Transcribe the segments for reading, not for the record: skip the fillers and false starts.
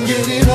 geri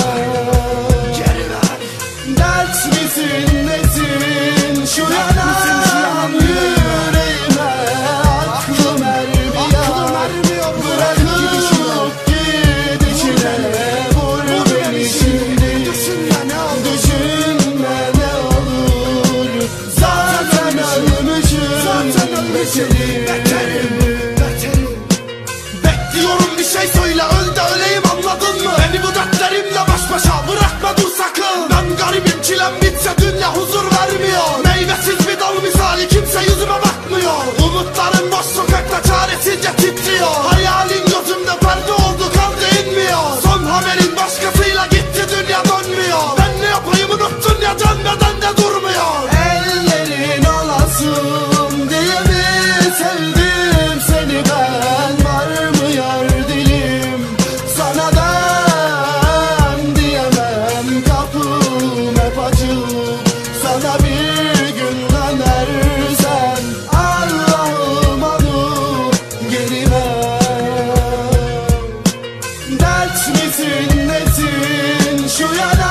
ver. Dert misin nesin şu yanan yüreğime, aklım ermiyor. Bırakıp git içine, vur beni şimdi. Düşünme ne olur, zaten ölmüşüm, beterim. Bekliyorum bir şey söyle, öl de öleyim, anladın mı? Beni bu dertlerimle baş başa bırakma, dur sakın. Ben garibim, çilem bitse dünya huzur vermiyor. Meyvesiz bir dal misali, kimse yüzüme bakmıyor. Umutlarım boş sokakta çaresizce titriyor. Hayalin gözümde perde oldu, kaldı inmiyor. Son haberin başkasıyla gitti, dünya dönmüyor. Ben ne yapayım, unuttun ya, dönmeden de durmuyor. Ellerin olasın diye mi sevdim seni ben? Varmıyor dilim, sana ben diyemem. Kapım hep açık, sana bir gün dönersen Allah'ım onu geri ver. Dert misin nesin şu yana